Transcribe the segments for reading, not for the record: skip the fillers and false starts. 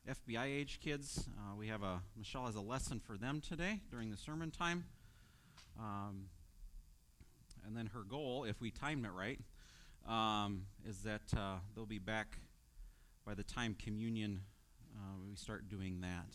FBI age kids. Michelle has a lesson for them today during the sermon time. And then her goal, if we timed it right, is that they'll be back by the time communion, we start doing that.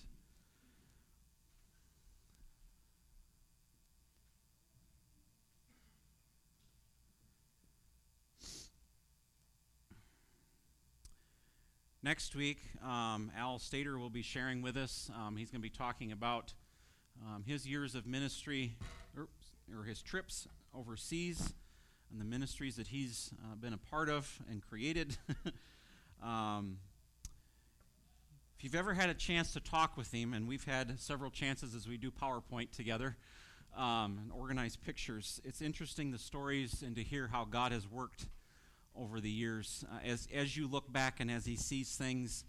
Next week, Al Stater will be sharing with us. He's going to be talking about his years of ministry, or his trips overseas, and the ministries that he's been a part of and created. If you've ever had a chance to talk with him, and we've had several chances as we do PowerPoint together and organize pictures, it's interesting the stories and to hear how God has worked over the years, as you look back and as he sees things,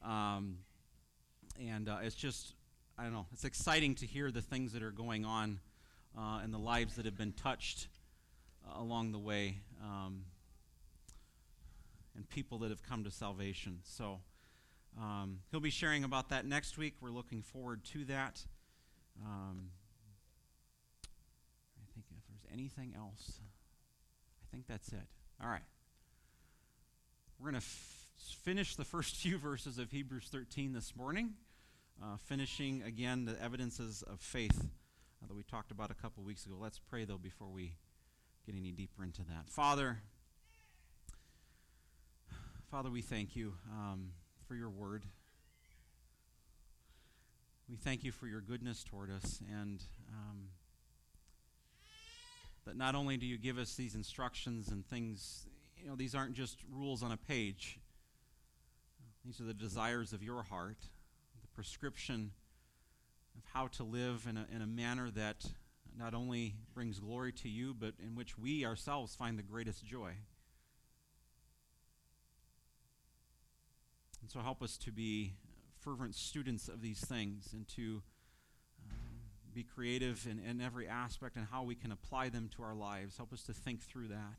it's just, I don't know, it's exciting to hear the things that are going on and the lives that have been touched along the way, and people that have come to salvation. So he'll be sharing about that next week. We're looking forward to that. I think if there's anything else, I think that's it. All right. We're going to finish the first few verses of Hebrews 13 this morning, finishing again the evidences of faith that we talked about a couple weeks ago. Let's pray, though, before we get any deeper into that. Father, we thank you for your word. We thank you for your goodness toward us, and that not only do you give us these instructions and things, these aren't just rules on a page. These are the desires of your heart, the prescription of how to live in a manner that not only brings glory to you, but in which we ourselves find the greatest joy. And so help us to be fervent students of these things and to be creative in every aspect and how we can apply them to our lives. Help us to think through that.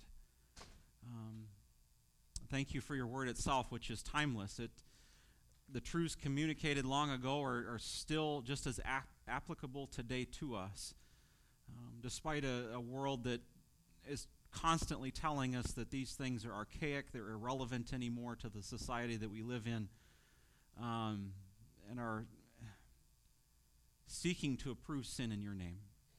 Thank you for your word itself, which is timeless. The truths communicated long ago are still just as applicable today to us, despite a world that is constantly telling us that these things are archaic, they're irrelevant anymore to the society that we live in, and are seeking to approve sin in your name.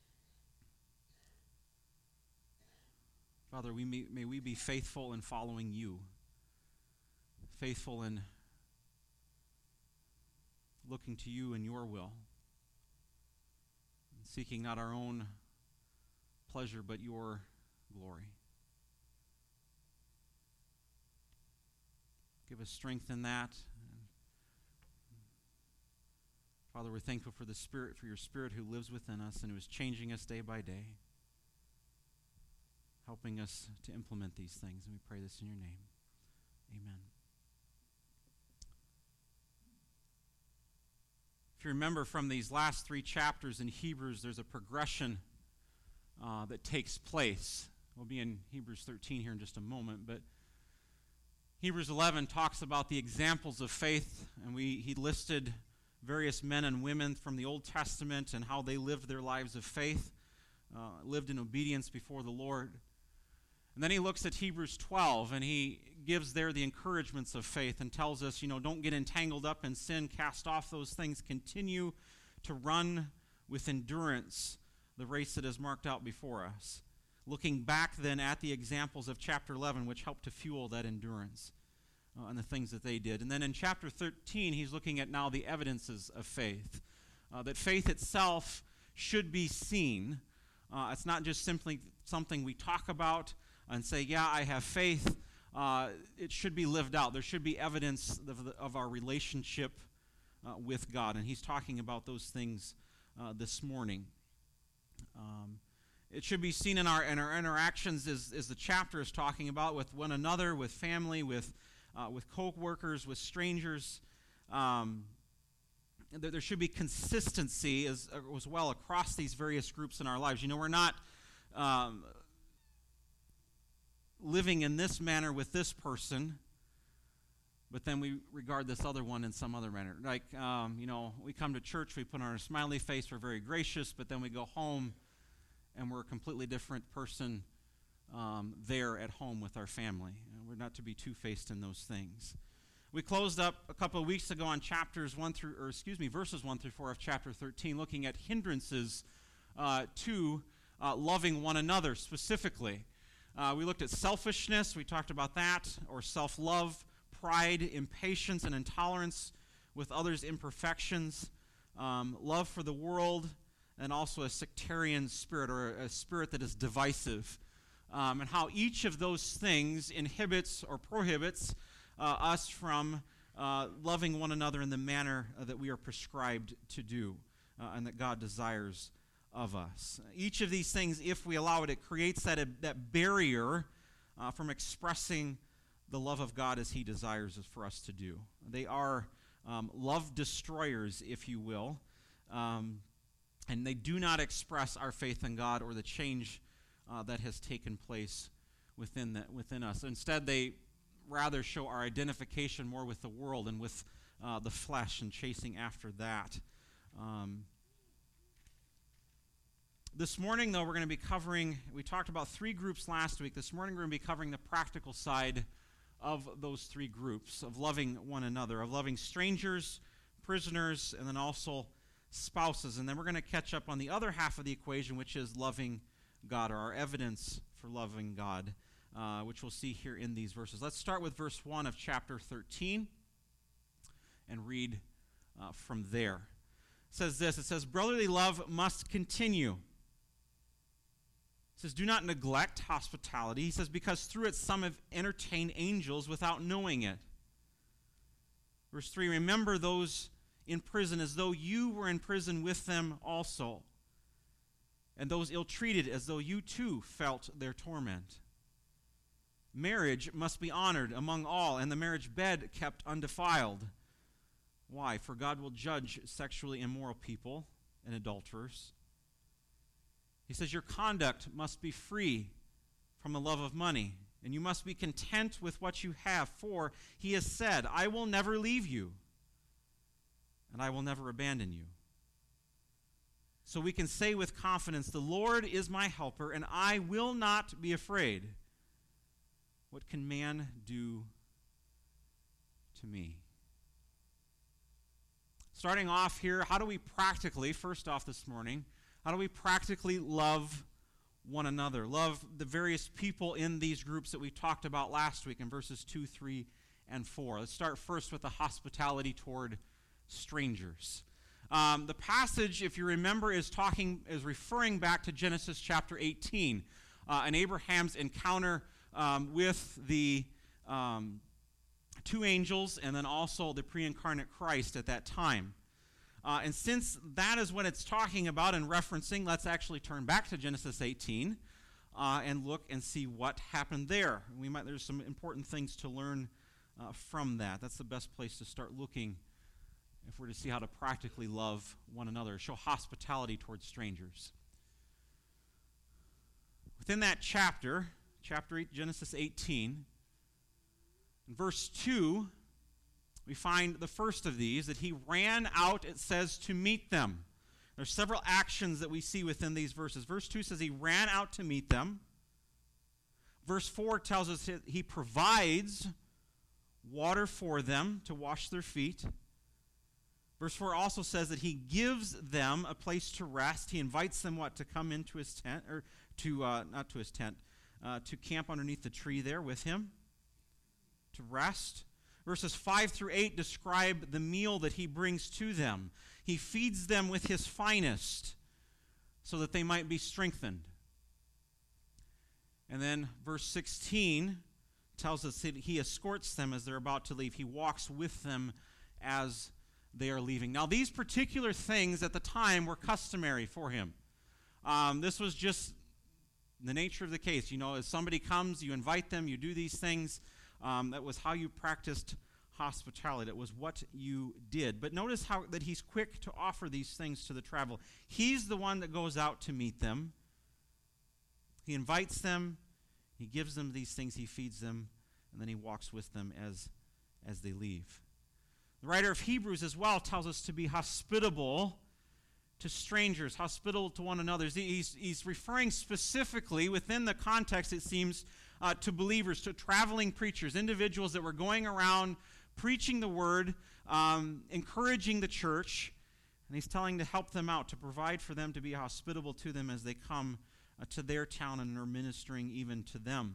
Father, may we be faithful in following you, faithful in looking to you and your will, and seeking not our own pleasure but your glory. Give us strength in that. Father, we're thankful for your Spirit who lives within us and who is changing us day by day, helping us to implement these things. And we pray this in your name. Amen. If you remember from these last 3 chapters in Hebrews, there's a progression that takes place. We'll be in Hebrews 13 here in just a moment, but Hebrews 11 talks about the examples of faith, and he listed various men and women from the Old Testament and how they lived their lives of faith, lived in obedience before the Lord. And then he looks at Hebrews 12, and he gives there the encouragements of faith and tells us, don't get entangled up in sin, cast off those things, continue to run with endurance the race that is marked out before us. Looking back then at the examples of chapter 11, which helped to fuel that endurance and the things that they did. And then in chapter 13, he's looking at now the evidences of faith, that faith itself should be seen. It's not just simply something we talk about and say, yeah, I have faith. It should be lived out. There should be evidence of our relationship with God. And he's talking about those things this morning. It should be seen in our interactions as the chapter is talking about with one another, with family, with co-workers, with strangers. There should be consistency as well across these various groups in our lives. We're not living in this manner with this person, but then we regard this other one in some other manner. Like, we come to church, we put on a smiley face, we're very gracious, but then we go home and we're a completely different person there at home with our family. We're not to be two-faced in those things. We closed up a couple of weeks ago on verses 1 through 4 of chapter 13, looking at hindrances to loving one another specifically. We looked at selfishness, we talked about that, or self-love, pride, impatience, and intolerance with others' imperfections, love for the world, and also a sectarian spirit, or a spirit that is divisive, and how each of those things inhibits or prohibits us from loving one another in the manner that we are prescribed to do and that God desires of us. Each of these things, if we allow it, it creates that barrier from expressing the love of God as He desires for us to do. They are love destroyers, if you will, and they do not express our faith in God or the change that has taken place within us. Instead, they rather show our identification more with the world and with the flesh and chasing after that. This morning, though, we're going to be covering, we talked about three groups last week. This morning, we're going to be covering the practical side of those three groups, of loving one another, of loving strangers, prisoners, and then also spouses. And then we're going to catch up on the other half of the equation, which is loving God, or our evidence for loving God, which we'll see here in these verses. Let's start with verse 1 of chapter 13 and read from there. It says this, it says, "Brotherly love must continue." It says, "Do not neglect hospitality." He says, "Because through it some have entertained angels without knowing it." Verse 3, "Remember those in prison as though you were in prison with them also, and those ill-treated as though you too felt their torment. Marriage must be honored among all, and the marriage bed kept undefiled." Why? "For God will judge sexually immoral people and adulterers." He says, "Your conduct must be free from the love of money, and you must be content with what you have, for He has said, 'I will never leave you, and I will never abandon you.' So we can say with confidence, 'The Lord is my helper, and I will not be afraid. What can man do to me?'" Starting off here, how do we practically, first off this morning, how do we practically love one another? Love the various people in these groups that we talked about last week in verses 2, 3, and 4. Let's start first with the hospitality toward strangers. The passage, if you remember, is referring back to Genesis chapter 18 and Abraham's encounter with the two angels and then also the pre-incarnate Christ at that time. And since that is what it's talking about and referencing, let's actually turn back to Genesis 18 and look and see what happened there. There's some important things to learn from that. That's the best place to start looking if we're to see how to practically love one another, show hospitality towards strangers. Within that chapter 8, Genesis 18, in verse 2, we find the first of these, that he ran out, it says, to meet them. There's several actions that we see within these verses. Verse 2 says he ran out to meet them. Verse 4 tells us that he provides water for them to wash their feet. Verse 4 also says that he gives them a place to rest. He invites them, to come into his tent, or not to his tent, to camp underneath the tree there with him, to rest. Verses 5 through 8 describe the meal that he brings to them. He feeds them with his finest so that they might be strengthened. And then verse 16 tells us that he escorts them as they're about to leave. He walks with them as they are leaving. Now, these particular things at the time were customary for him. This was just the nature of the case. As somebody comes, you invite them, you do these things. That was how you practiced hospitality. That was what you did. But notice that he's quick to offer these things to the traveler. He's the one that goes out to meet them. He invites them. He gives them these things. He feeds them. And then he walks with them as as they leave. The writer of Hebrews as well tells us to be hospitable to strangers, hospitable to one another. He's referring specifically within the context, it seems, to believers, to traveling preachers, individuals that were going around preaching the word, encouraging the church, and he's telling to help them out, to provide for them, to be hospitable to them as they come to their town and are ministering even to them.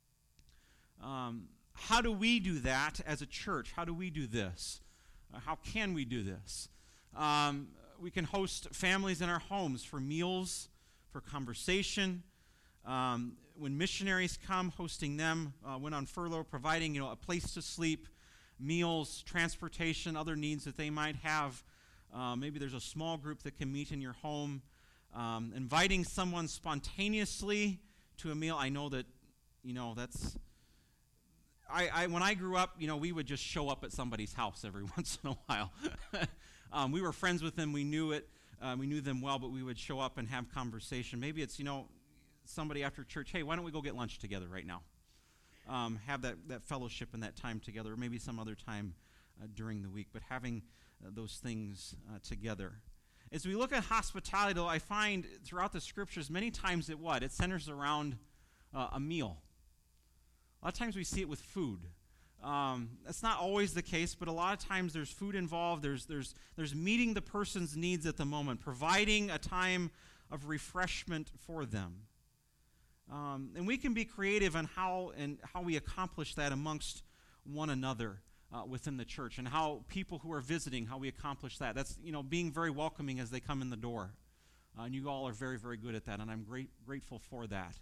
How do we do that as a church? How do we do this? How can we do this? We can host families in our homes for meals, for conversation. When missionaries come, hosting them when on furlough, providing a place to sleep, meals, transportation, other needs that they might have. Maybe there's a small group that can meet in your home. Inviting someone spontaneously to a meal. I know that, that's... when I grew up, we would just show up at somebody's house every once in a while. We were friends with them. We knew it. We knew them well, but we would show up and have conversation. Maybe it's, somebody after church, hey, why don't we go get lunch together right now? Have that fellowship and that time together, or maybe some other time during the week, but having those things together. As we look at hospitality, though, I find throughout the scriptures many times it centers around a meal. A lot of times we see it with food. That's not always the case, but a lot of times there's food involved. There's meeting the person's needs at the moment, providing a time of refreshment for them. And we can be creative on how we accomplish that amongst one another within the church, and how people who are visiting, how we accomplish that. That's being very welcoming as they come in the door. And you all are very, very good at that, and I'm grateful for that.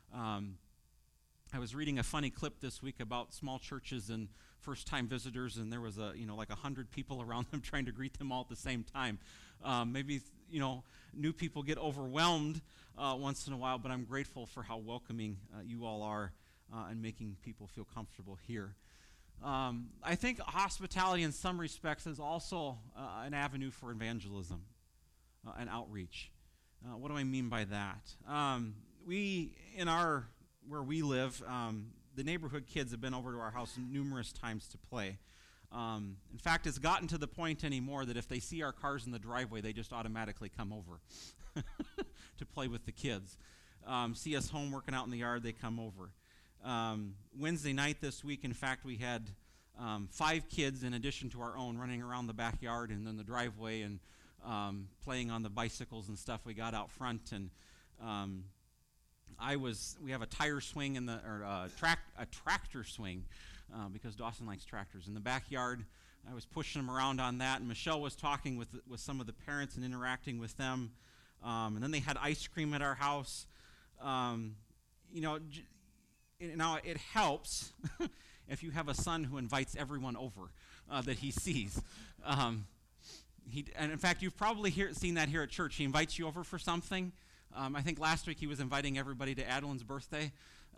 I was reading a funny clip this week about small churches and first-time visitors, and there was like 100 people around them trying to greet them all at the same time. Maybe new people get overwhelmed once in a while, but I'm grateful for how welcoming you all are and making people feel comfortable here. I think hospitality in some respects is also an avenue for evangelism and outreach. What do I mean by that? Where we live, the neighborhood kids have been over to our house numerous times to play. In fact, it's gotten to the point anymore that if they see our cars in the driveway, they just automatically come over to play with the kids. See us home working out in the yard, they come over. Wednesday night this week, in fact, we had 5 kids in addition to our own running around the backyard and then the driveway and playing on the bicycles and stuff we got out front. And we have a tire swing a tractor swing because Dawson likes tractors in the backyard. I was pushing them around on that, and Michelle was talking with some of the parents and interacting with them. And then they had ice cream at our house. Now it helps if you have a son who invites everyone over that he sees. And in fact, you've probably seen that here at church. He invites you over for something. I think last week he was inviting everybody to Adeline's birthday.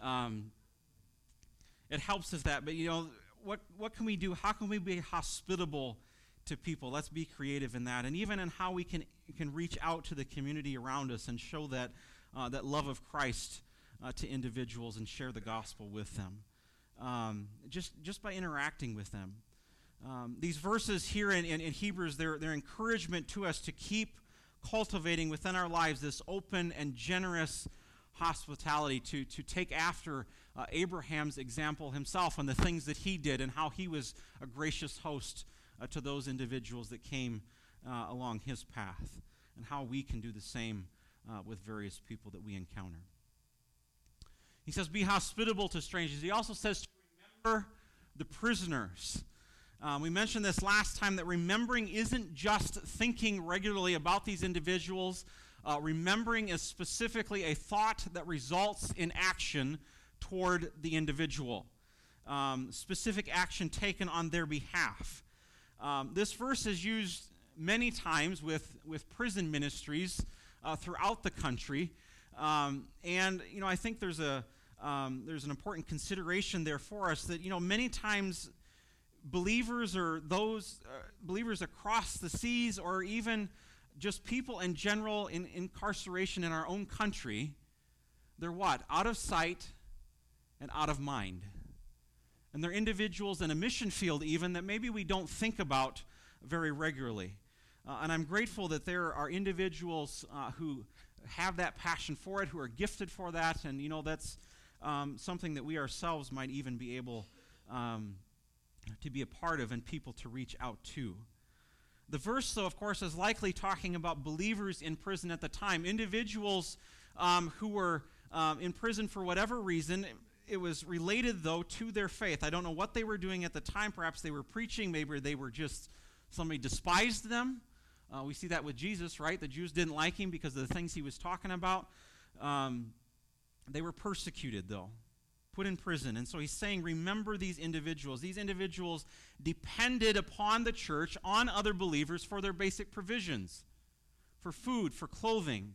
It helps us that, but what can we do? How can we be hospitable to people? Let's be creative in that, and even in how we can reach out to the community around us and show that love of Christ to individuals and share the gospel with them, just by interacting with them. These verses here in Hebrews, they're encouragement to us to keep cultivating within our lives this open and generous hospitality, to take after Abraham's example himself and the things that he did and how he was a gracious host to those individuals that came along his path, and how we can do the same with various people that we encounter. He says, be hospitable to strangers. He also says to remember the prisoners. We mentioned this last time, that remembering isn't just thinking regularly about these individuals. Remembering is specifically a thought that results in action toward the individual. Specific action taken on their behalf. This verse is used many times with prison ministries throughout the country. And I think there's an important consideration there for us, that many times believers, or those believers across the seas, or even just people in general in incarceration in our own country, they're what? Out of sight and out of mind. And they're individuals in a mission field even that maybe we don't think about very regularly. And I'm grateful that there are individuals who have that passion for it, who are gifted for that, and that's something that we ourselves might even be able to be a part of and people to reach out to. The verse, though, of course, is likely talking about believers in prison at the time, individuals who were in prison for whatever reason. It was related, though, to their faith. I don't know what they were doing at the time. Perhaps they were preaching. Maybe they were just, somebody despised them. We see that with Jesus, right? The Jews didn't like him because of the things he was talking about. They were persecuted, though, put in prison. And so he's saying, remember these individuals. These individuals depended upon the church, on other believers for their basic provisions, for food, for clothing.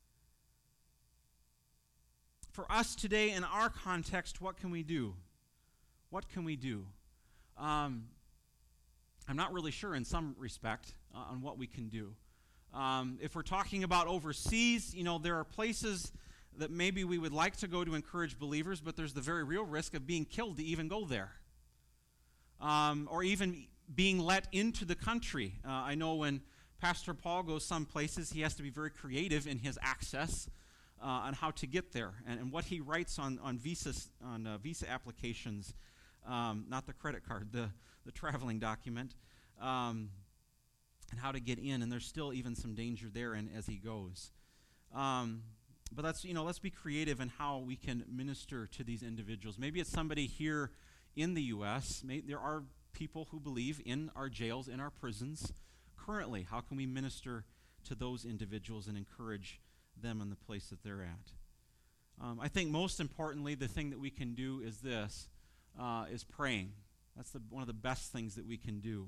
For us today, in our context, what can we do? What can we do? I'm not really sure in some respect on what we can do. If we're talking about overseas, there are places that maybe we would like to go to encourage believers, but there's the very real risk of being killed to even go there. Or even being let into the country. I know when Pastor Paul goes some places, he has to be very creative in his access on how to get there, and what he writes on visa applications, not the credit card, the traveling document, and how to get in. And there's still even some danger there, and as he goes. But let's be creative in how we can minister to these individuals. Maybe it's somebody here in the U.S. There are people who believe in our jails, in our prisons currently. How can we minister to those individuals and encourage them in the place that they're at? I think most importantly, the thing that we can do is this, is praying. That's one of the best things that we can do.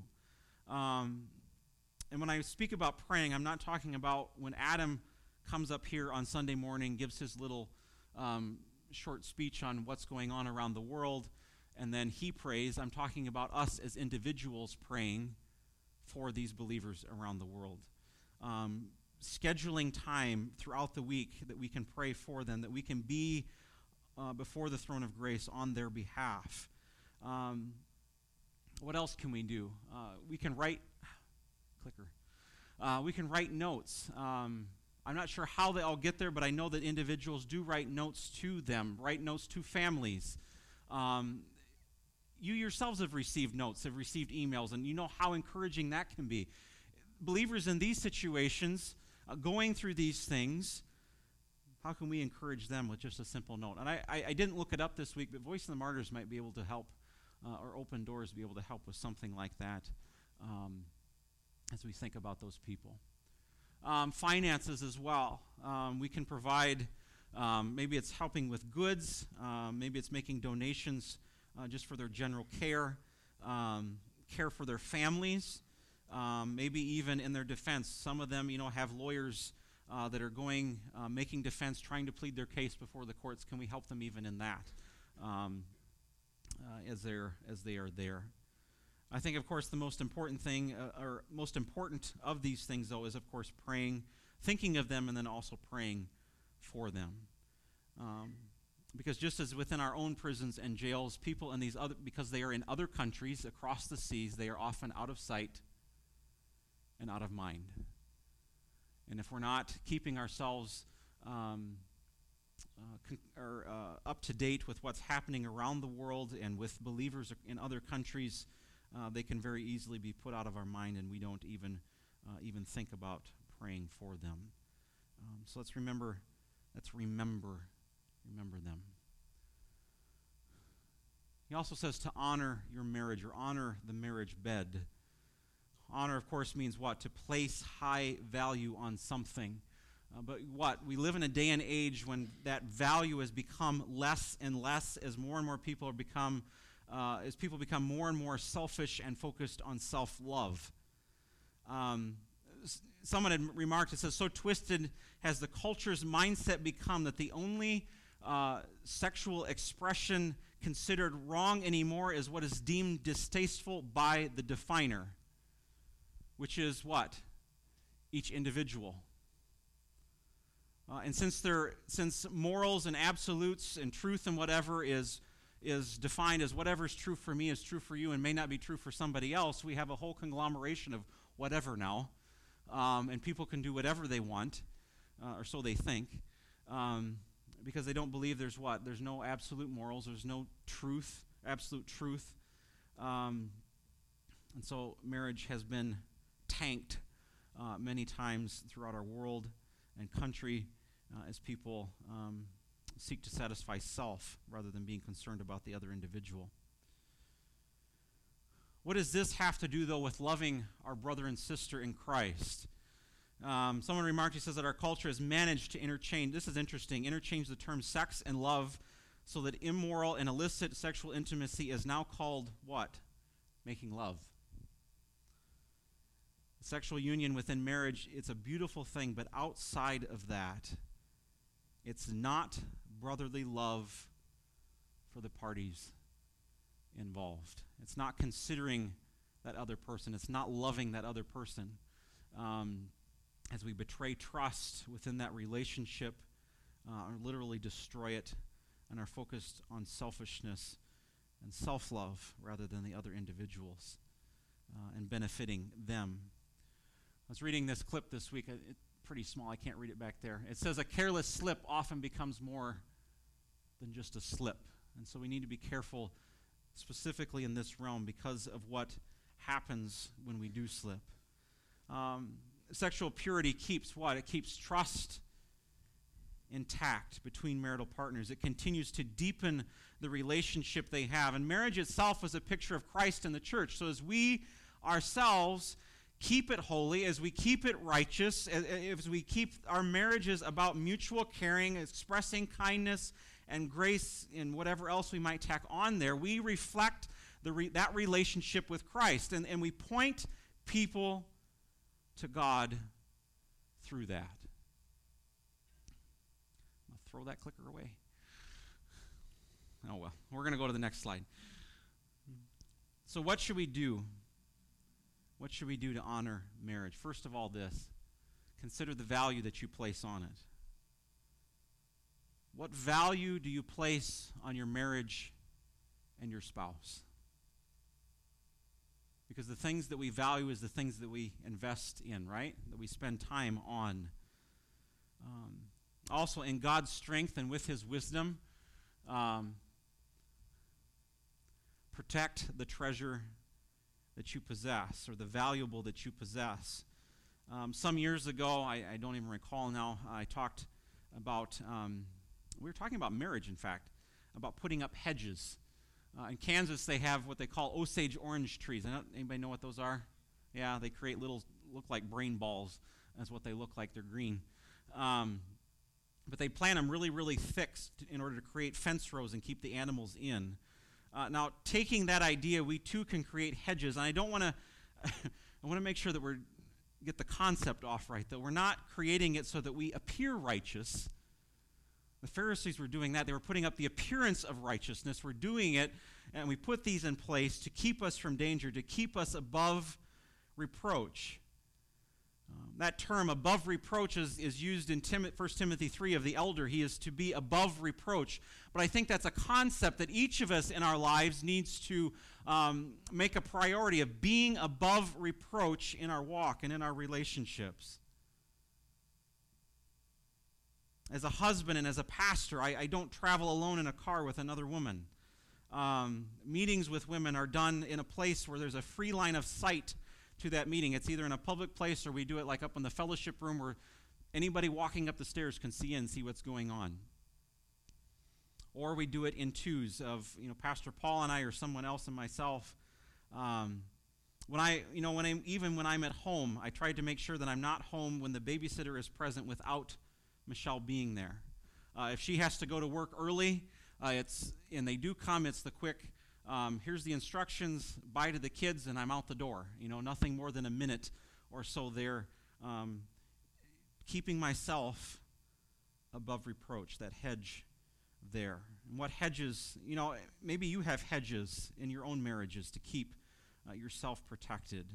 And when I speak about praying, I'm not talking about when Adam comes up here on Sunday morning, gives his little short speech on what's going on around the world, and then he prays. I'm talking about us as individuals praying for these believers around the world. Scheduling time throughout the week that we can pray for them, that we can be before the throne of grace on their behalf. What else can we do? We can write notes. I'm not sure how they all get there, but I know that individuals do write notes to them, write notes to families. You yourselves have received notes, have received emails, and you know how encouraging that can be. Believers in these situations, going through these things, how can we encourage them with just a simple note? And I didn't look it up this week, but Voice of the Martyrs might be able to help, or Open Doors be able to help with something like that as we think about those people. Finances as well. We can provide, maybe it's helping with goods, maybe it's making donations just for their general care, care for their families, maybe even in their defense. Some of them, have lawyers that are going, making defense, trying to plead their case before the courts. Can we help them even in that as they are there? I think, of course, the most important thing, or most important of these things, though, is, of course, praying, thinking of them, and then also praying for them. Because just as within our own prisons and jails, people in these other, because they are in other countries across the seas, they are often out of sight and out of mind. And if we're not keeping ourselves up to date with what's happening around the world and with believers in other countries, they can very easily be put out of our mind, and we don't even think about praying for them. So let's remember them. He also says to honor your marriage, or honor the marriage bed. Honor, of course, means what? To place high value on something. But what? We live in a day and age when that value has become less and less as more and more people as people become more and more selfish and focused on self-love. Someone had remarked, it says, so twisted has the culture's mindset become that the only sexual expression considered wrong anymore is what is deemed distasteful by the definer, which is what? Each individual. And since morals and absolutes and truth and whatever is is defined as whatever's true for me is true for you and may not be true for somebody else. We have a whole conglomeration of whatever now, and people can do whatever they want, or so they think, because they don't believe there's what? There's no absolute morals, there's no truth, absolute truth, and so marriage has been tanked many times throughout our world and country as people seek to satisfy self rather than being concerned about the other individual. What does this have to do, though, with loving our brother and sister in Christ? Someone remarked, he says that our culture has managed to interchange, this is interesting, interchange the term sex and love so that immoral and illicit sexual intimacy is now called what? Making love. Sexual union within marriage, it's a beautiful thing, but outside of that, it's not brotherly love for the parties involved. It's not considering that other person. It's not loving that other person. As we betray trust within that relationship, or literally destroy it, and are focused on selfishness and self-love rather than the other individuals and benefiting them. I was reading this clip this week. It's pretty small. I can't read it back there. It says, a careless slip often becomes more than just a slip. And so we need to be careful specifically in this realm because of what happens when we do slip. Sexual purity keeps what? It keeps trust intact between marital partners. It continues to deepen the relationship they have. And marriage itself is a picture of Christ and the church. So as we ourselves keep it holy, as we keep it righteous, as we keep our marriages about mutual caring, expressing kindness and grace and whatever else we might tack on there, we reflect that relationship with Christ. And we point people to God through that. I'll throw that clicker away. Oh well, we're going to go to the next slide. So what should we do? What should we do to honor marriage? First of all, this. Consider the value that you place on it. What value do you place on your marriage and your spouse? Because the things that we value is the things that we invest in, right? That we spend time on. Also, in God's strength and with His wisdom, protect the treasure that you possess, or the valuable that you possess. Some years ago, I don't even recall now, I talked about, we were talking about marriage, in fact, about putting up hedges. In Kansas, they have what they call Osage orange trees. Anybody know what those are? Yeah, they create look like brain balls. That's what they look like. They're green. But they plant them really, really thick in order to create fence rows and keep the animals in. Now, taking that idea, we too can create hedges. And I don't want to, I want to make sure that we get the concept off right, that we're not creating it so that we appear righteous. The Pharisees were doing that. They were putting up the appearance of righteousness. We're doing it, and we put these in place to keep us from danger, to keep us above reproach. That term, above reproach, is used in 1 Timothy 3 of the elder. He is to be above reproach. But I think that's a concept that each of us in our lives needs to make a priority of being above reproach in our walk and in our relationships. As a husband and as a pastor, I don't travel alone in a car with another woman. Meetings with women are done in a place where there's a free line of sight to that meeting. It's either in a public place or we do it like up in the fellowship room where anybody walking up the stairs can see in and see what's going on. Or we do it in twos of, Pastor Paul and I or someone else and myself. When I'm at home, I try to make sure that I'm not home when the babysitter is present without Michelle being there. If she has to go to work early, and they do come, it's the quick, here's the instructions, bye to the kids, and I'm out the door. Nothing more than a minute or so there, keeping myself above reproach, that hedge there. And what hedges, maybe you have hedges in your own marriages to keep yourself protected,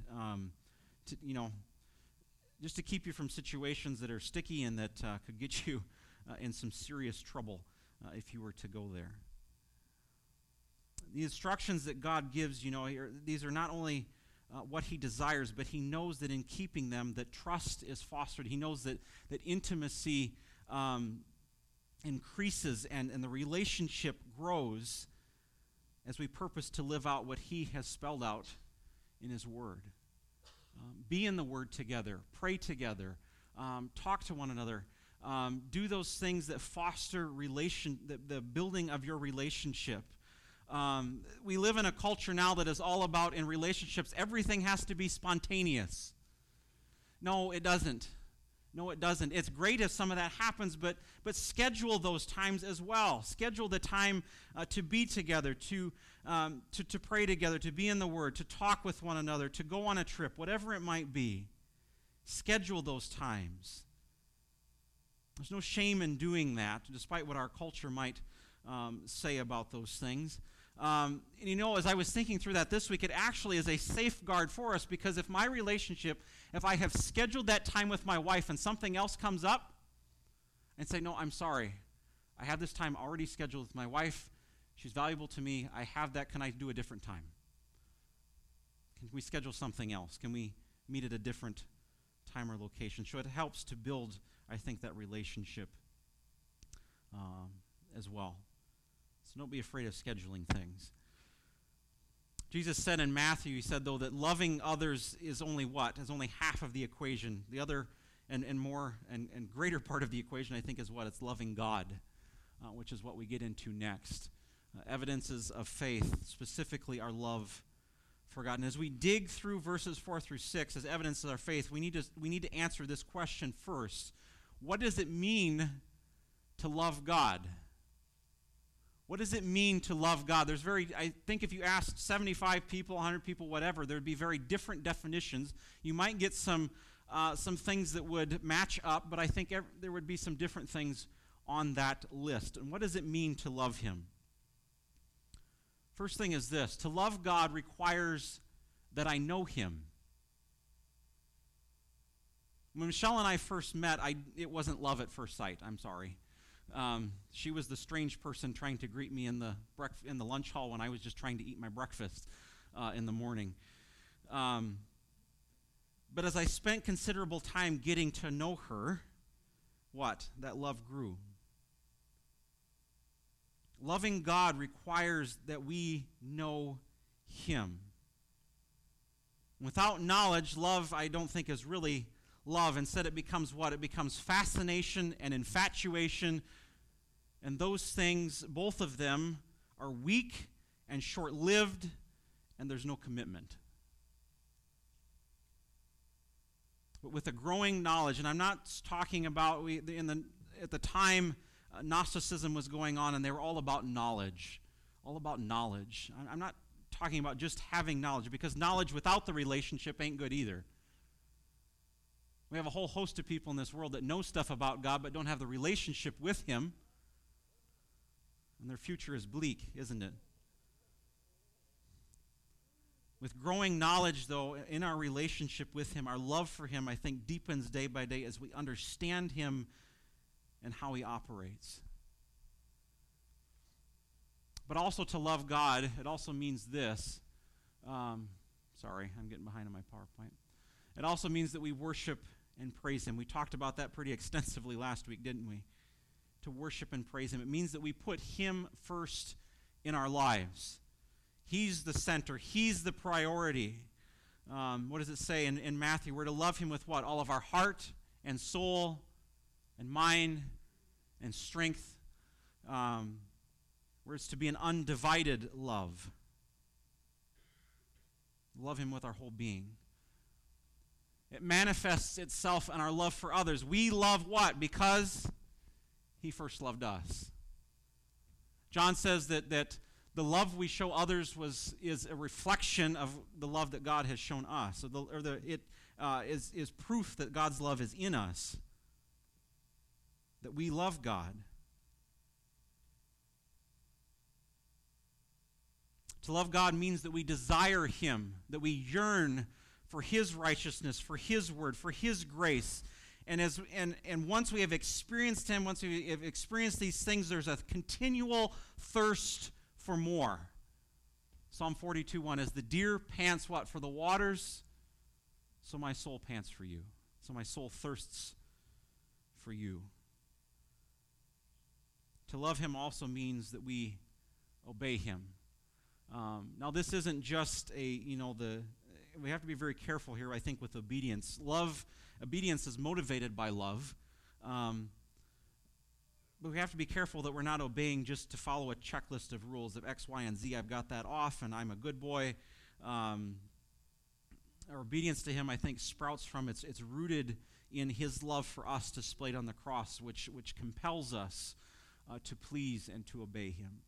just to keep you from situations that are sticky and that could get you in some serious trouble if you were to go there. The instructions that God gives, these are not only what he desires, but he knows that in keeping them, that trust is fostered. He knows that intimacy increases and the relationship grows as we purpose to live out what he has spelled out in his word. Be in the word together. Pray together. Talk to one another. Do those things that foster the building of your relationship. We live in a culture now that is all about, in relationships, everything has to be spontaneous. No, it doesn't. No, it doesn't. It's great if some of that happens, but schedule those times as well. Schedule the time to be together, to pray together, to be in the Word, to talk with one another, to go on a trip, whatever it might be. Schedule those times. There's no shame in doing that, despite what our culture might say about those things. And as I was thinking through that this week, it actually is a safeguard for us, because if my relationship, if I have scheduled that time with my wife and something else comes up, and say, no, I'm sorry, I have this time already scheduled with my wife, she's valuable to me, I have that, can I do a different time? Can we schedule something else? Can we meet at a different time or location? So it helps to build, I think, that relationship as well. So don't be afraid of scheduling things. Jesus said in Matthew, he said, though, that loving others is only what? Is only half of the equation. The other and more and greater part of the equation, I think, is what? It's loving God, which is what we get into next. Evidences of faith, specifically our love for God. And as we dig through verses 4 through 6 as evidence of our faith, we need to answer this question first. What does it mean to love God? What does it mean to love God? I think if you asked 75 people, 100 people, whatever, there'd be very different definitions. You might get some things that would match up, but I think there would be some different things on that list. And what does it mean to love him? First thing is this: to love God requires that I know him. When Michelle and I first met, it wasn't love at first sight. I'm sorry. She was the strange person trying to greet me in the lunch hall when I was just trying to eat my breakfast in the morning. But as I spent considerable time getting to know her, that love grew. Loving God requires that we know him. Without knowledge, love, I don't think, is really love. Instead, it becomes what? It becomes fascination and infatuation. And those things, both of them, are weak and short-lived, and there's no commitment. But with a growing knowledge, and I'm not talking about, at the time, Gnosticism was going on, and they were all about knowledge. All about knowledge. I'm not talking about just having knowledge, because knowledge without the relationship ain't good either. We have a whole host of people in this world that know stuff about God but don't have the relationship with him. And their future is bleak, isn't it? With growing knowledge, though, in our relationship with him, our love for him, I think, deepens day by day as we understand him and how he operates. But also to love God, it also means this. Sorry, I'm getting behind on my PowerPoint. It also means that we worship and praise him. We talked about that pretty extensively last week, didn't we? To worship and praise him. It means that we put him first in our lives. He's the center. He's the priority. What does it say in Matthew? We're to love him with what? All of our heart and soul and mind and strength. Where it's to be an undivided love. Love him with our whole being. It manifests itself in our love for others. We love what? Because he first loved us. John says that the love we show others is a reflection of the love that God has shown us. It is proof that God's love is in us. That we love God. To love God means that we desire him, that we yearn for his righteousness, for his word, for his grace. And once we have experienced him, once we have experienced these things, there's a continual thirst for more. Psalm 42:1, as the deer pants what? For the waters, so my soul pants for you. So my soul thirsts for you. To love him also means that we obey him. Now this isn't just we have to be very careful here, I think, with obedience. Obedience is motivated by love. But we have to be careful that we're not obeying just to follow a checklist of rules of X, Y, and Z. I've got that off, and I'm a good boy. Our obedience to him, I think, sprouts from, it's rooted in his love for us displayed on the cross, which compels us to please and to obey him.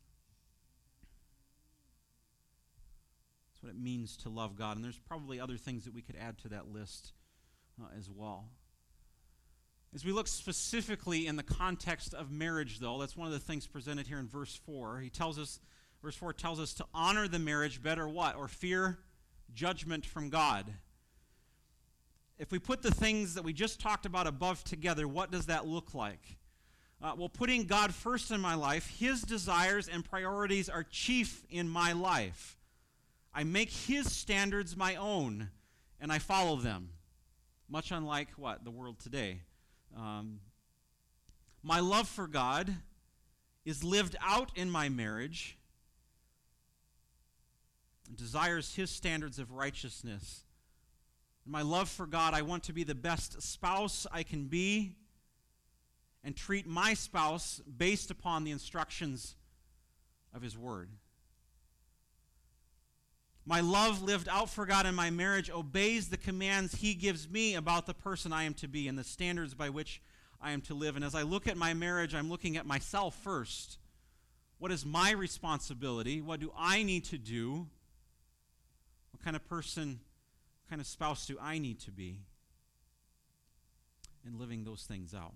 That's what it means to love God. And there's probably other things that we could add to that list as well. As we look specifically in the context of marriage, though, that's one of the things presented here in verse 4. Verse 4 tells us to honor the marriage better what? Or fear judgment from God. If we put the things that we just talked about above together, what does that look like? Well, putting God first in my life, his desires and priorities are chief in my life. I make his standards my own, and I follow them. Much unlike what? The world today. My love for God is lived out in my marriage. It desires his standards of righteousness. In my love for God, I want to be the best spouse I can be and treat my spouse based upon the instructions of his word. My love lived out for God in my marriage obeys the commands he gives me about the person I am to be and the standards by which I am to live. And as I look at my marriage, I'm looking at myself first. What is my responsibility? What do I need to do? What kind of person, what kind of spouse do I need to be? And living those things out.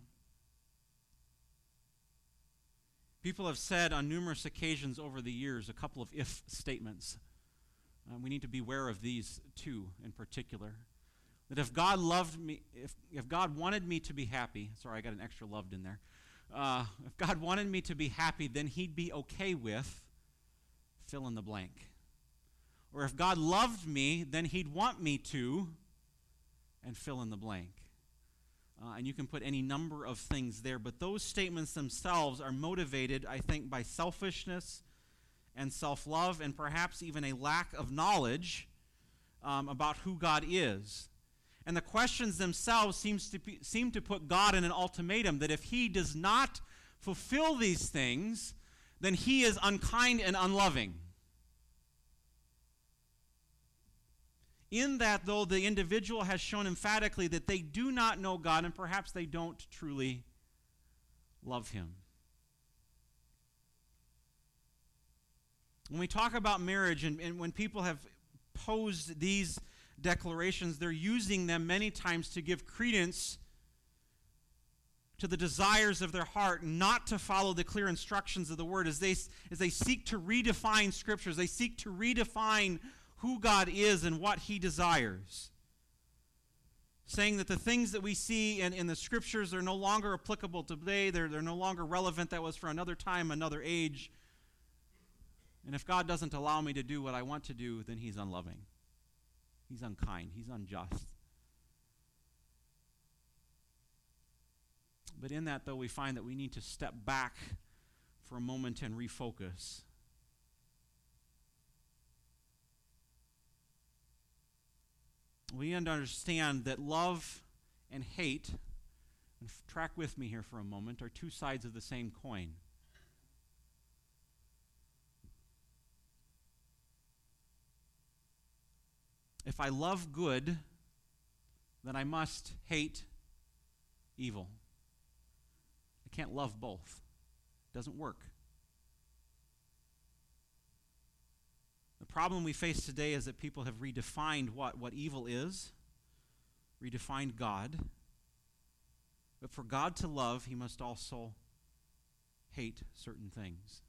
People have said on numerous occasions over the years a couple of if statements. We need to be aware of these two in particular. That if God loved me, if God wanted me to be happy, sorry, I got an extra loved in there. If God wanted me to be happy, then he'd be okay with fill in the blank. Or if God loved me, then he'd want me to, and fill in the blank. And you can put any number of things there, but those statements themselves are motivated, I think, by selfishness and self-love, and perhaps even a lack of knowledge about who God is. And the questions themselves seem to put God in an ultimatum that if he does not fulfill these things, then he is unkind and unloving. In that, though, the individual has shown emphatically that they do not know God, and perhaps they don't truly love him. When we talk about marriage, and when people have posed these declarations, they're using them many times to give credence to the desires of their heart, not to follow the clear instructions of the Word. As they seek to redefine Scriptures, they seek to redefine who God is and what he desires. Saying that the things that we see in the Scriptures are no longer applicable today, they're no longer relevant, that was for another time, another age. And if God doesn't allow me to do what I want to do, then he's unloving. He's unkind. He's unjust. But in that, though, we find that we need to step back for a moment and refocus. We understand that love and hate, and track with me here for a moment, are two sides of the same coin. If I love good, then I must hate evil. I can't love both. It doesn't work. The problem we face today is that people have redefined what evil is, redefined God. But for God to love, he must also hate certain things.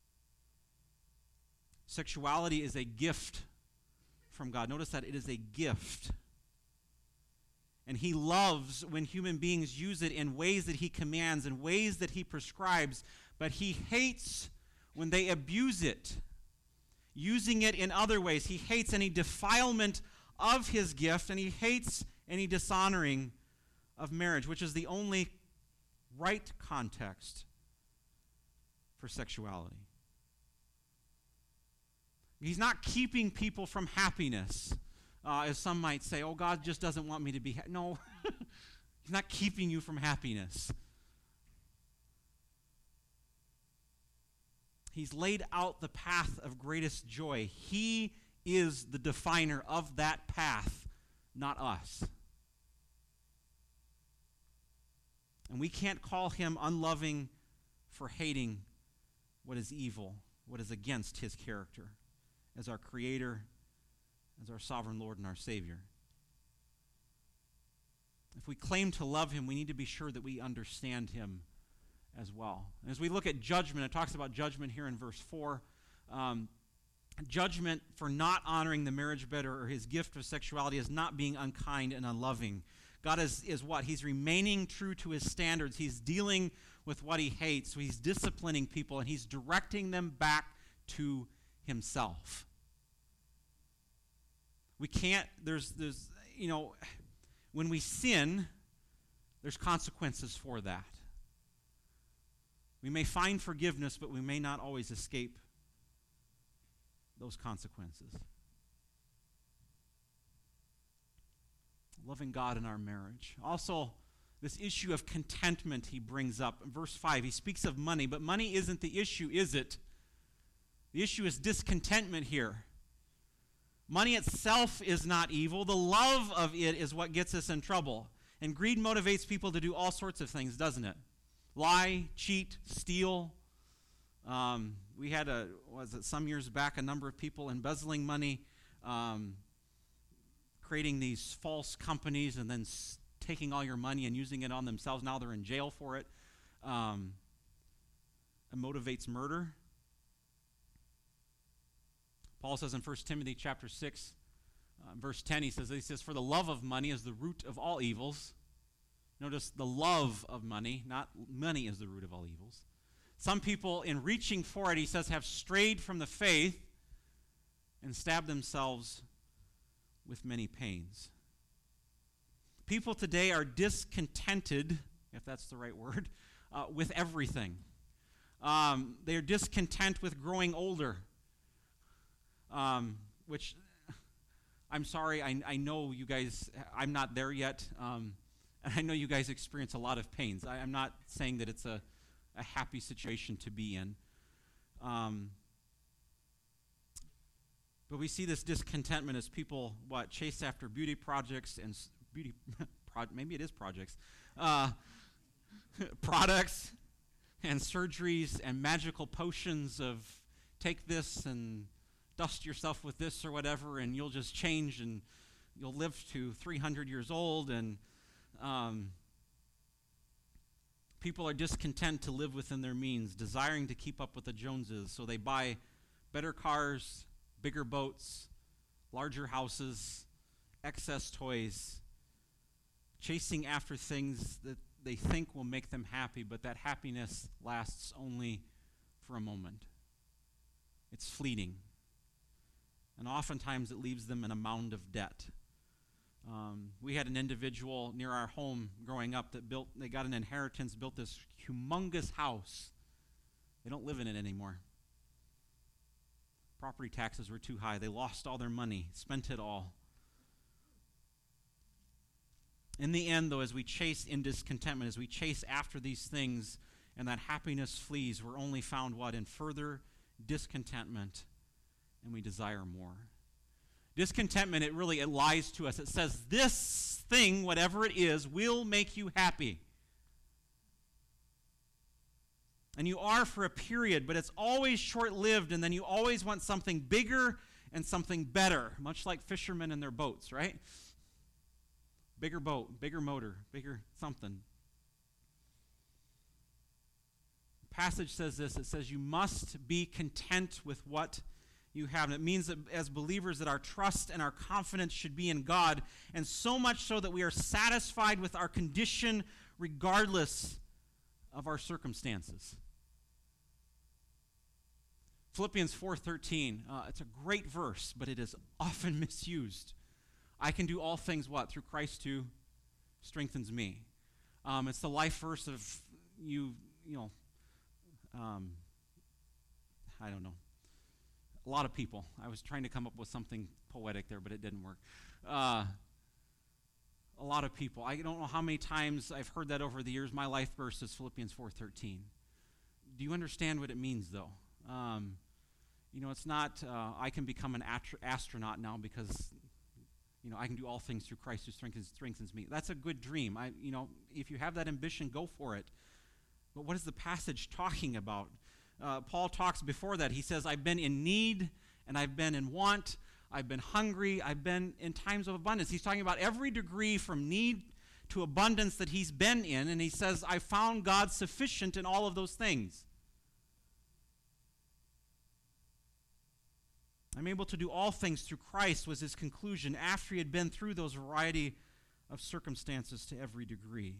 Sexuality is a gift from God. Notice that it is a gift. And he loves when human beings use it in ways that he commands, in ways that he prescribes, but he hates when they abuse it using it in other ways. He hates any defilement of his gift, and he hates any dishonoring of marriage, which is the only right context for sexuality. He's not keeping people from happiness, as some might say, oh, God just doesn't want me to be happy. No, he's not keeping you from happiness. He's laid out the path of greatest joy. He is the definer of that path, not us. And we can't call him unloving for hating what is evil, what is against his character, as our Creator, as our sovereign Lord and our Savior. If we claim to love him, we need to be sure that we understand him as well. And as we look at judgment, it talks about judgment here in verse 4. Judgment for not honoring the marriage bed or his gift of sexuality is not being unkind and unloving. God is what? He's remaining true to his standards. He's dealing with what he hates. So he's disciplining people, and he's directing them back to himself. We can't, there's when we sin, there's consequences for that. We may find forgiveness, but we may not always escape those consequences. Loving God in our marriage. Also, this issue of contentment he brings up. In verse 5, he speaks of money, but money isn't the issue, is it? The issue is discontentment here. Money itself is not evil. The love of it is what gets us in trouble. And greed motivates people to do all sorts of things, doesn't it? Lie, cheat, steal. We had some years back, a number of people embezzling money, creating these false companies and then taking all your money and using it on themselves. Now they're in jail for it. It motivates murder. Paul says in 1 Timothy chapter 6, verse 10, he says, for the love of money is the root of all evils. Notice the love of money, not money is the root of all evils. Some people, in reaching for it, he says, have strayed from the faith and stabbed themselves with many pains. People today are discontented, if that's the right word, with everything. They are discontent with growing older, which, I'm sorry, I know you guys, I'm not there yet, and I know you guys experience a lot of pains. I'm not saying that it's a happy situation to be in. But we see this discontentment as people, chase after beauty projects and maybe it is projects, products and surgeries and magical potions of take this and dust yourself with this or whatever and you'll just change and you'll live to 300 years old. And people are discontent to live within their means, desiring to keep up with the Joneses, so they buy better cars, bigger boats, larger houses, excess toys, chasing after things that they think will make them happy, but that happiness lasts only for a moment. It's fleeting. And oftentimes it leaves them in a mound of debt. We had an individual near our home growing up that they got an inheritance, built this humongous house. They don't live in it anymore. Property taxes were too high. They lost all their money, spent it all. In the end, though, as we chase in discontentment, as we chase after these things and that happiness flees, we're only found in further discontentment, and we desire more. Discontentment, it lies to us. It says this thing, whatever it is, will make you happy. And you are for a period, but it's always short-lived, and then you always want something bigger and something better, much like fishermen and their boats, right? Bigger boat, bigger motor, bigger something. The passage says this. It says you must be content with what you have. And it means that as believers that our trust and our confidence should be in God, and so much so that we are satisfied with our condition regardless of our circumstances. Philippians 4:13, it's a great verse, but it is often misused. I can do all things, what? Through Christ who strengthens me. It's the life verse of I don't know. A lot of people. I was trying to come up with something poetic there, but it didn't work. A lot of people. I don't know how many times I've heard that over the years. My life verse is Philippians 4:13. Do you understand what it means, though? It's not, I can become an astronaut now because, I can do all things through Christ who strengthens me. That's a good dream. If you have that ambition, go for it. But what is the passage talking about? Paul talks before that. He says, I've been in need, and I've been in want. I've been hungry. I've been in times of abundance. He's talking about every degree from need to abundance that he's been in, and he says, I found God sufficient in all of those things. I'm able to do all things through Christ was his conclusion after he had been through those variety of circumstances to every degree.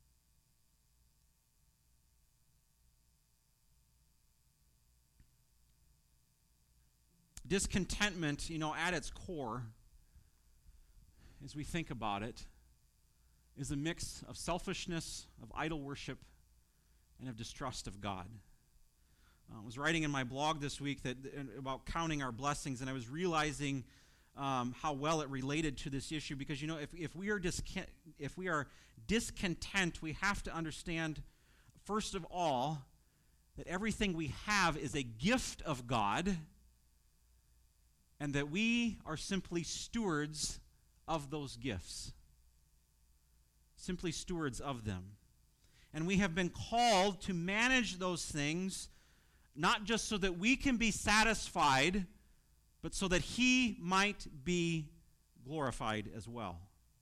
Discontentment, at its core, as we think about it, is a mix of selfishness, of idol worship, and of distrust of God. I was writing in my blog this week about counting our blessings, and I was realizing how well it related to this issue because, if we are discontent, we have to understand, first of all, that everything we have is a gift of God, and that we are simply stewards of those gifts. Simply stewards of them. And we have been called to manage those things, not just so that we can be satisfied, but so that he might be glorified as well.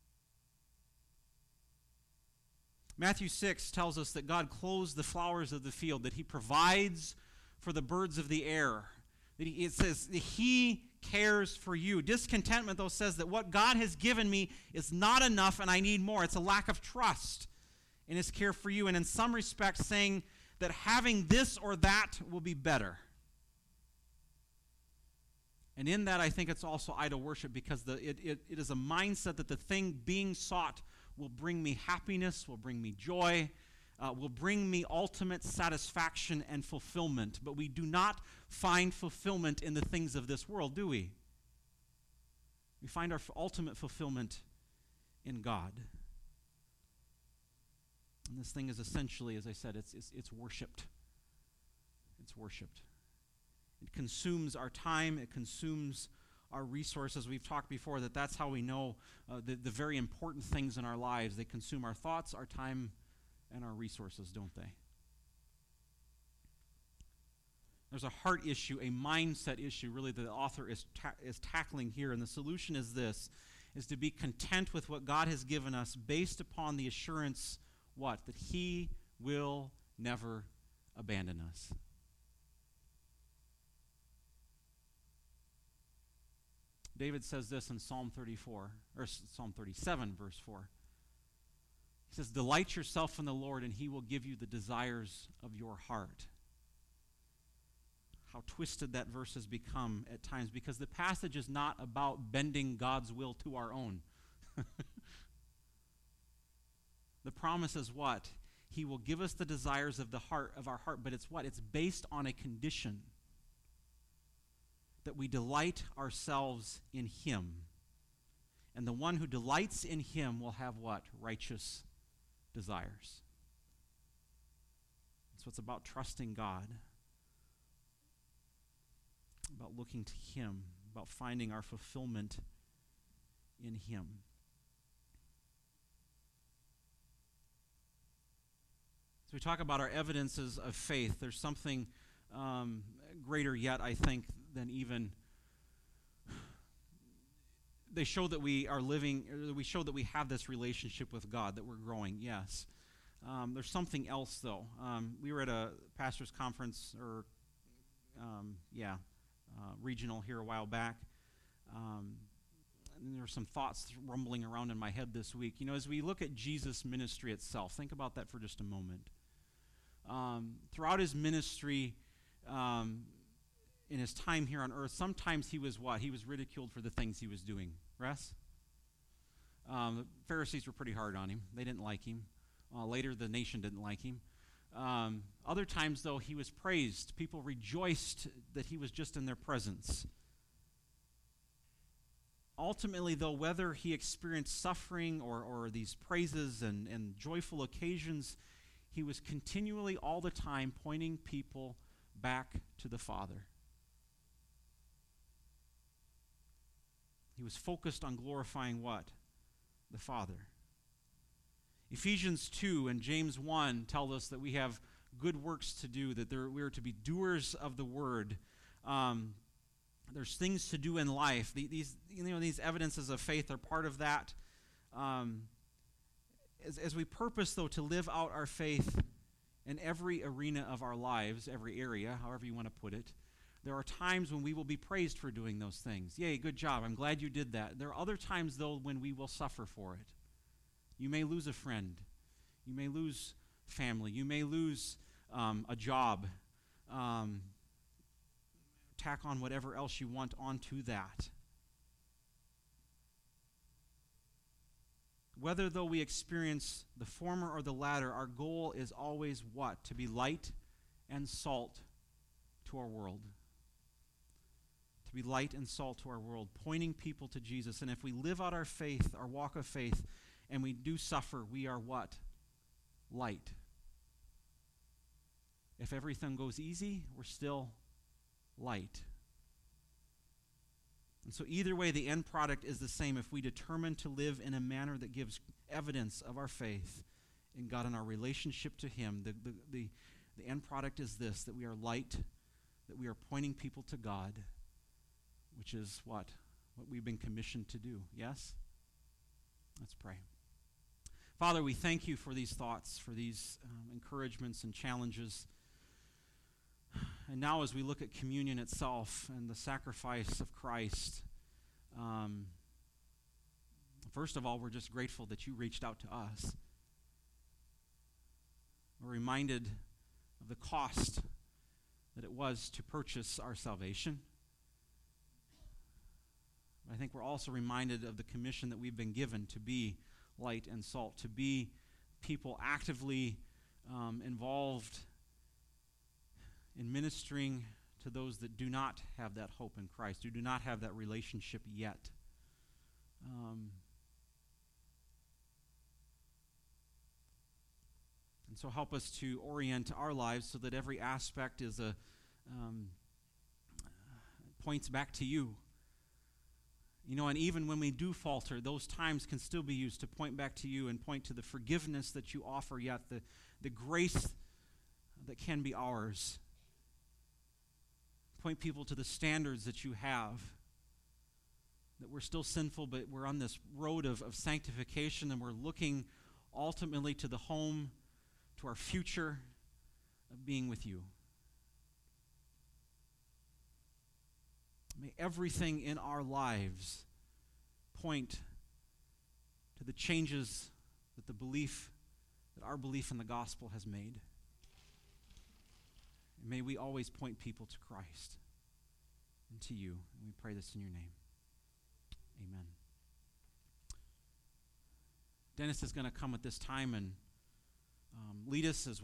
Matthew 6 tells us that God clothes the flowers of the field, that he provides for the birds of the air. It says that he cares for you. Discontentment, though, says that what God has given me is not enough and I need more. It's a lack of trust in his care for you, and in some respects saying that having this or that will be better. And in that, I think it's also idol worship because it is a mindset that the thing being sought will bring me happiness, will bring me joy, will bring me ultimate satisfaction and fulfillment. But we do not find fulfillment in the things of this world, do we? We find our ultimate fulfillment in God. And this thing is essentially, as I said, it's worshipped. It's worshipped. It consumes our time. It consumes our resources. We've talked before that's how we know the very important things in our lives. They consume our thoughts, our time, and our resources, don't they? There's a heart issue, a mindset issue, really, that the author is tackling here. And the solution is this, is to be content with what God has given us based upon the assurance, what? That he will never abandon us. David says this in Psalm 37, verse 4. He says, delight yourself in the Lord, and he will give you the desires of your heart. How twisted that verse has become at times, because the passage is not about bending God's will to our own. The promise is what? He will give us the desires of our heart, but it's what? It's based on a condition. That we delight ourselves in him. And the one who delights in him will have what? Righteous desires. So it's about trusting God. About looking to him. About finding our fulfillment in him. So we talk about our evidences of faith. There's something greater yet, I think, than even they show that we are living, or we show that we have this relationship with God, that we're growing, yes. There's something else, though. We were at a pastor's conference, or regional here a while back. And there were some thoughts rumbling around in my head this week. As we look at Jesus' ministry itself, think about that for just a moment. Throughout his ministry, in his time here on earth, sometimes he was what? He was ridiculed for the things he was doing. Russ? The Pharisees were pretty hard on him. They didn't like him. Later, the nation didn't like him. Other times, though, he was praised. People rejoiced that he was just in their presence. Ultimately, though, whether he experienced suffering or these praises and joyful occasions, he was continually, all the time, pointing people back to the Father. He was focused on glorifying what? The Father. Ephesians 2 and James 1 tell us that we have good works to do, that we are to be doers of the word. There's things to do in life. These evidences of faith are part of that. As we purpose, though, to live out our faith in every arena of our lives, every area, however you want to put it, there are times when we will be praised for doing those things. Yay, good job. I'm glad you did that. There are other times, though, when we will suffer for it. You may lose a friend. You may lose family. You may lose a job. Tack on whatever else you want onto that. Whether, though, we experience the former or the latter, our goal is always what? To be light and salt to our world. To be light and salt to our world, pointing people to Jesus. And if we live out our faith, our walk of faith, and we do suffer, we are what? Light. If everything goes easy, we're still light. And so either way, the end product is the same. If we determine to live in a manner that gives evidence of our faith in God and our relationship to Him, the end product is this, that we are light, that we are pointing people to God, which is what? What we've been commissioned to do. Yes? Let's pray. Father, we thank you for these thoughts, for these encouragements and challenges. And now as we look at communion itself and the sacrifice of Christ, first of all, we're just grateful that you reached out to us. We're reminded of the cost that it was to purchase our salvation. I think we're also reminded of the commission that we've been given to be light and salt, to be people actively involved in ministering to those that do not have that hope in Christ, who do not have that relationship yet. And so help us to orient our lives so that every aspect is points back to you. You know, and even when we do falter, those times can still be used to point back to you and point to the forgiveness that you offer, yet the grace that can be ours. Point people to the standards that you have, that we're still sinful, but we're on this road of sanctification, and we're looking ultimately to the home, to our future of being with you. May everything in our lives point to the changes that our belief in the gospel has made. And may we always point people to Christ and to you. And we pray this in your name. Amen. Dennis is going to come at this time and lead us as